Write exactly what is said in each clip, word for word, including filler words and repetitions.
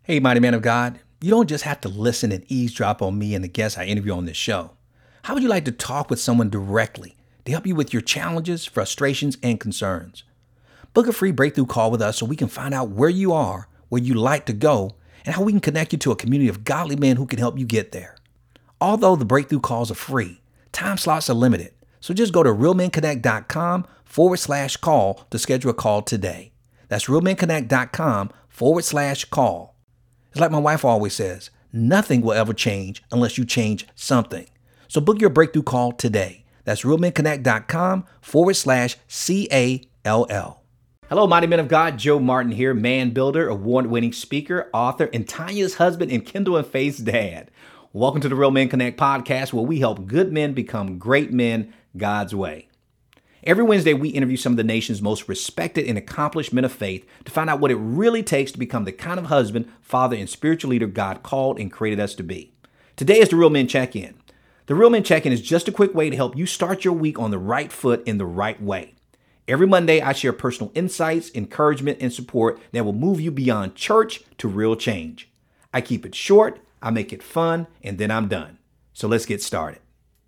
Hey, mighty man of God, you don't just have to listen and eavesdrop on me and the guests I interview on this show. How would you like to talk with someone directly to help you with your challenges, frustrations, and concerns? Book a free breakthrough call with us so we can find out where you are, where you like to go, and how we can connect you to a community of godly men who can help you get there. Although the breakthrough calls are free, time slots are limited. So just go to realmenconnect.com forward slash call to schedule a call today. That's realmenconnect.com forward slash call. It's like my wife always says, nothing will ever change unless you change something. So book your breakthrough call today. That's realmenconnect.com forward slash C A L L. Hello, mighty men of God. Joe Martin here, man builder, award-winning speaker, author, and Tanya's husband and Kendall and Faith's dad. Welcome to the Real Men Connect podcast, where we help good men become great men God's way. Every Wednesday, we interview some of the nation's most respected and accomplished men of faith to find out what it really takes to become the kind of husband, father, and spiritual leader God called and created us to be. Today is the Real Men Check-In. The Real Men Check-In is just a quick way to help you start your week on the right foot in the right way. Every Monday, I share personal insights, encouragement, and support that will move you beyond church to real change. I keep it short, I make it fun, and then I'm done. So let's get started.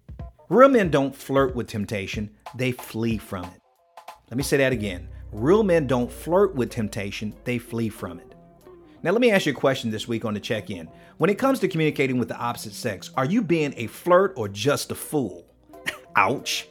Real men don't flirt with temptation, they flee from it. Let me say that again. Real men don't flirt with temptation, they flee from it. Now let me ask you a question this week on the check-in. When it comes to communicating with the opposite sex, are you being a flirt or just a fool? Ouch.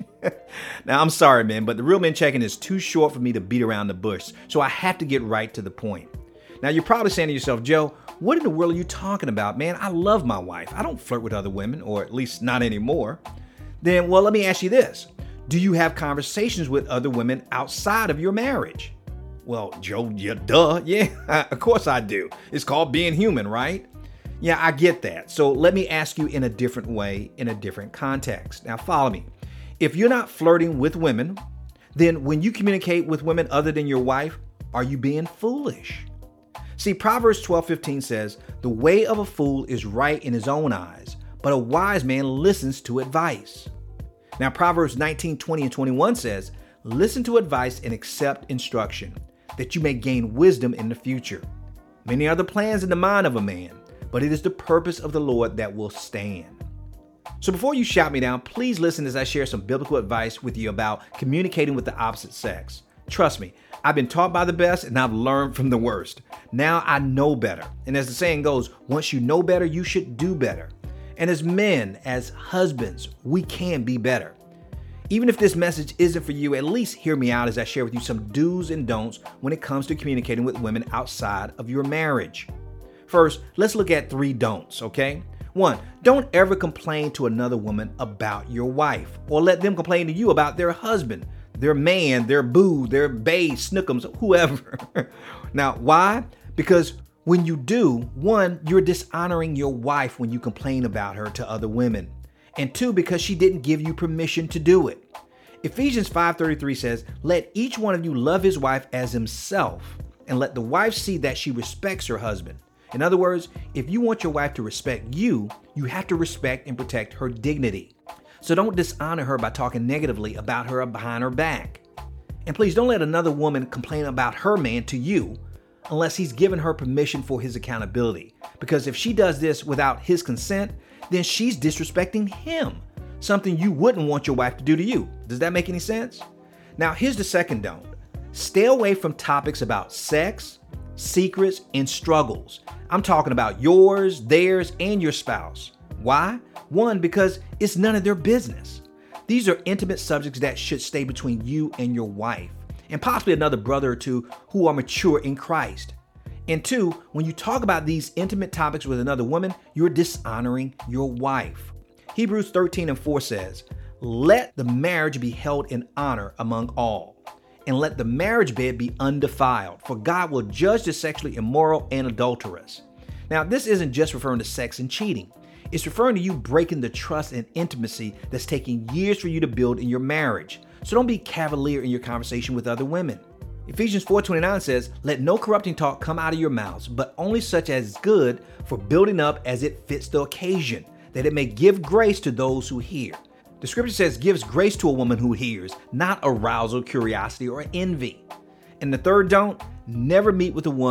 Now I'm sorry, man, but the Real Men Check-In is too short for me to beat around the bush, so I have to get right to the point. Now you're probably saying to yourself, Joe, what in the world are you talking about? Man, I love my wife. I don't flirt with other women, or at least not anymore. Then, well, let me ask you this. Do you have conversations with other women outside of your marriage? Well, Joe, yeah, duh. Yeah, of course I do. It's called being human, right? Yeah, I get that. So let me ask you in a different way, in a different context. Now, follow me. If you're not flirting with women, then when you communicate with women other than your wife, are you being foolish? See, Proverbs twelve fifteen says, the way of a fool is right in his own eyes, but a wise man listens to advice. Now, Proverbs nineteen twenty and twenty-one says, listen to advice and accept instruction, that you may gain wisdom in the future. Many are the plans in the mind of a man, but it is the purpose of the Lord that will stand. So before you shout me down, please listen as I share some biblical advice with you about communicating with the opposite sex. Trust me, I've been taught by the best and I've learned from the worst. Now I know better. And as the saying goes, once you know better, you should do better. And as men, as husbands, we can be better. Even if this message isn't for you, at least hear me out as I share with you some do's and don'ts when it comes to communicating with women outside of your marriage. First, let's look at three don'ts, okay? One, don't ever complain to another woman about your wife, or let them complain to you about their husband, their man, their boo, their bae, snookums, whoever. Now, why? Because when you do, one, you're dishonoring your wife when you complain about her to other women. And two, because she didn't give you permission to do it. Ephesians five thirty-three says, let each one of you love his wife as himself, and let the wife see that she respects her husband. In other words, if you want your wife to respect you, you have to respect and protect her dignity. So don't dishonor her by talking negatively about her behind her back. And please don't let another woman complain about her man to you unless he's given her permission for his accountability. Because if she does this without his consent, then she's disrespecting him, something you wouldn't want your wife to do to you. Does that make any sense? Now, here's the second don't. Stay away from topics about sex, secrets, and struggles. I'm talking about yours, theirs, and your spouse. Why? One, because it's none of their business. These are intimate subjects that should stay between you and your wife, and possibly another brother or two who are mature in Christ. And two, when you talk about these intimate topics with another woman, you're dishonoring your wife. Hebrews thirteen and four says, let the marriage be held in honor among all, and let the marriage bed be undefiled, for God will judge the sexually immoral and adulterous. Now, this isn't just referring to sex and cheating. It's referring to you breaking the trust and intimacy that's taking years for you to build in your marriage. So don't be cavalier in your conversation with other women. Ephesians four twenty-nine says, let no corrupting talk come out of your mouths, but only such as is good for building up as it fits the occasion, that it may give grace to those who hear. The scripture says gives grace to a woman who hears, not arousal, curiosity, or envy. And the third don't, never meet with a woman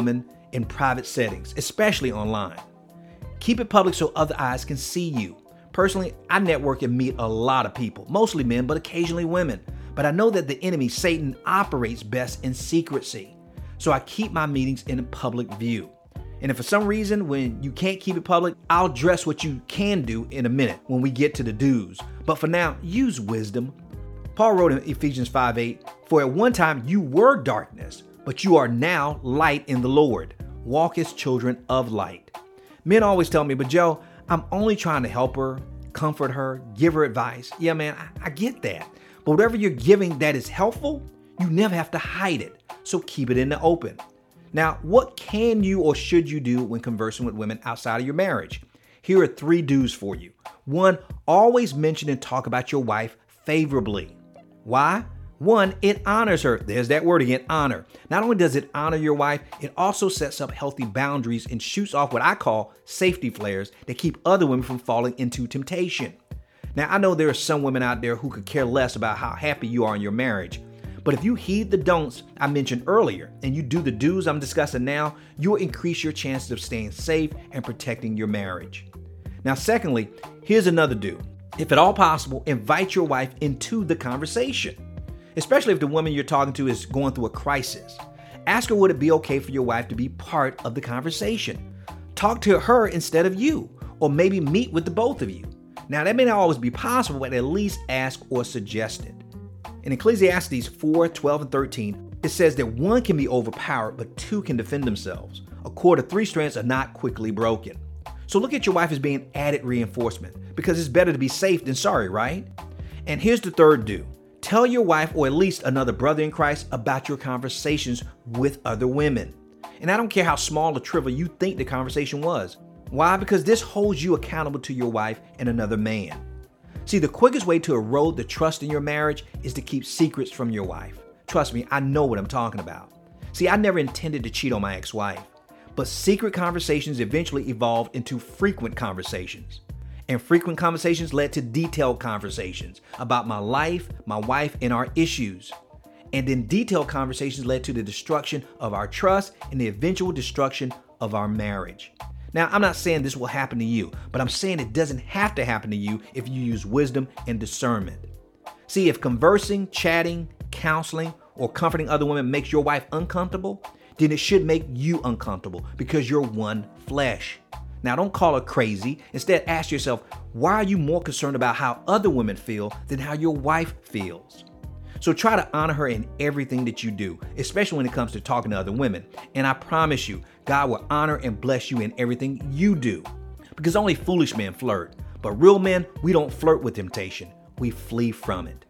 in private settings, especially online. Keep it public so other eyes can see you. Personally, I network and meet a lot of people, mostly men, but occasionally women. But I know that the enemy, Satan, operates best in secrecy. So I keep my meetings in public view. And if for some reason, when you can't keep it public, I'll address what you can do in a minute when we get to the do's. But for now, use wisdom. Paul wrote in Ephesians five eight, "For at one time you were darkness, but you are now light in the Lord. Walk as children of light." Men always tell me, "But Joe, I'm only trying to help her, comfort her, give her advice." Yeah, man, I, I get that. But whatever you're giving that is helpful, you never have to hide it. So keep it in the open. Now, what can you or should you do when conversing with women outside of your marriage? Here are three do's for you. One, always mention and talk about your wife favorably. Why? One, it honors her. There's that word again, honor. Not only does it honor your wife, it also sets up healthy boundaries and shoots off what I call safety flares that keep other women from falling into temptation. Now, I know there are some women out there who could care less about how happy you are in your marriage. But if you heed the don'ts I mentioned earlier and you do the do's I'm discussing now, you'll increase your chances of staying safe and protecting your marriage. Now, secondly, here's another do. If at all possible, invite your wife into the conversation, especially if the woman you're talking to is going through a crisis. Ask her, would it be okay for your wife to be part of the conversation? Talk to her instead of you, or maybe meet with the both of you. Now, that may not always be possible, but at least ask or suggest it. In Ecclesiastes four, twelve, and thirteen, it says that one can be overpowered, but two can defend themselves. A cord of three strands are not quickly broken. So look at your wife as being added reinforcement, because it's better to be safe than sorry, right? And here's the third do. Tell your wife, or at least another brother in Christ, about your conversations with other women. And I don't care how small or trivial you think the conversation was. Why? Because this holds you accountable to your wife and another man. See, the quickest way to erode the trust in your marriage is to keep secrets from your wife. Trust me, I know what I'm talking about. See, I never intended to cheat on my ex-wife, but secret conversations eventually evolved into frequent conversations. And frequent conversations led to detailed conversations about my life, my wife, and our issues. And then detailed conversations led to the destruction of our trust and the eventual destruction of our marriage. Now, I'm not saying this will happen to you, but I'm saying it doesn't have to happen to you if you use wisdom and discernment. See, if conversing, chatting, counseling, or comforting other women makes your wife uncomfortable, then it should make you uncomfortable because you're one flesh. Now, don't call her crazy. Instead, ask yourself, why are you more concerned about how other women feel than how your wife feels? So try to honor her in everything that you do, especially when it comes to talking to other women. And I promise you, God will honor and bless you in everything you do. Because only foolish men flirt. But real men, we don't flirt with temptation. We flee from it.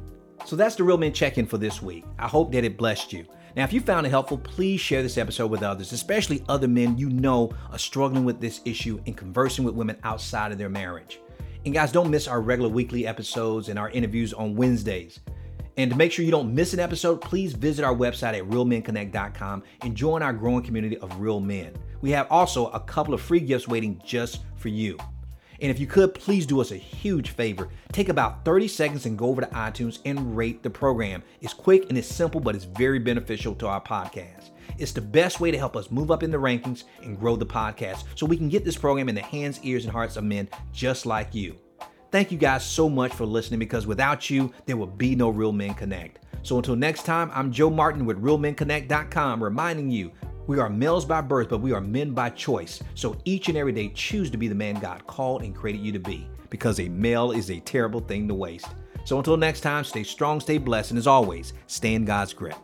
So that's the Real Men Check-In for this week. I hope that it blessed you. Now, if you found it helpful, please share this episode with others, especially other men you know are struggling with this issue and conversing with women outside of their marriage. And guys, don't miss our regular weekly episodes and our interviews on Wednesdays. And to make sure you don't miss an episode, please visit our website at real men connect dot com and join our growing community of real men. We have also a couple of free gifts waiting just for you. And if you could, please do us a huge favor. Take about thirty seconds and go over to iTunes and rate the program. It's quick and it's simple, but it's very beneficial to our podcast. It's the best way to help us move up in the rankings and grow the podcast so we can get this program in the hands, ears, and hearts of men just like you. Thank you guys so much for listening, because without you, there will be no Real Men Connect. So until next time, I'm Joe Martin with real men connect dot com, reminding you, we are males by birth, but we are men by choice. So each and every day, choose to be the man God called and created you to be, because a male is a terrible thing to waste. So until next time, stay strong, stay blessed, and as always, stay in God's grip.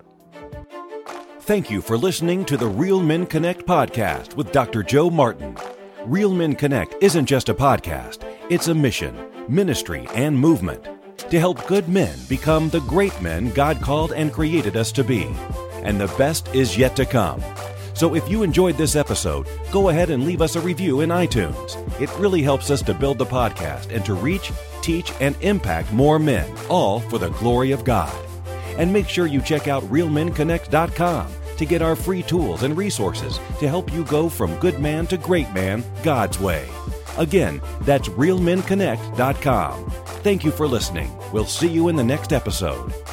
Thank you for listening to the Real Men Connect podcast with Doctor Joe Martin. Real Men Connect isn't just a podcast, it's a mission, ministry, and movement to help good men become the great men God called and created us to be. And the best is yet to come. So if you enjoyed this episode, go ahead and leave us a review in iTunes. It really helps us to build the podcast and to reach, teach, and impact more men, all for the glory of God. And make sure you check out real men connect dot com to get our free tools and resources to help you go from good man to great man God's way. Again, that's real men connect dot com. Thank you for listening. We'll see you in the next episode.